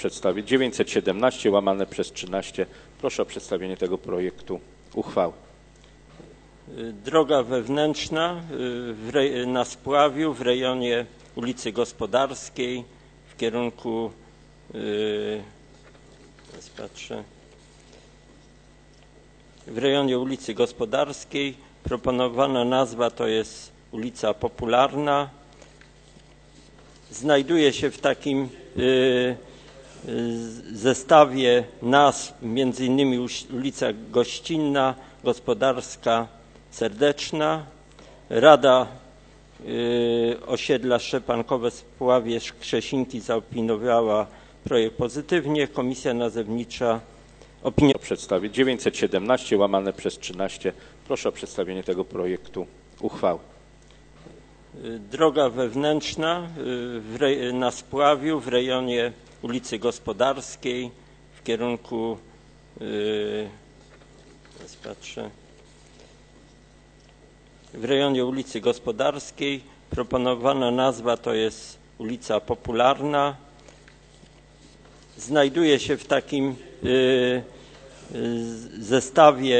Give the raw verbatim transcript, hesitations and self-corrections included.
przedstawić dziewięćset siedemnaście łamane przez trzynaście. Proszę o przedstawienie tego projektu uchwały. Droga wewnętrzna w rej- na Spławiu w rejonie ulicy Gospodarskiej w kierunku yy, teraz patrzę, w rejonie ulicy Gospodarskiej. Proponowana nazwa to jest ulica Popularna. Znajduje się w takim yy, zestawie nazw między innymi ulica Gościnna, Gospodarska, Serdeczna. Rada y, osiedla Szczepankowe Spławie Krzesinki zaopiniowała projekt pozytywnie. Komisja nazewnicza opiniowała. Przedstawić dziewięćset siedemnaście łamane przez trzynaście. Proszę o przedstawienie tego projektu uchwały. Droga wewnętrzna w rej- na Spławiu w rejonie ulicy Gospodarskiej w kierunku y, teraz patrzę, w rejonie ulicy Gospodarskiej. Proponowana nazwa to jest ulica Popularna. Znajduje się w takim y, y, zestawie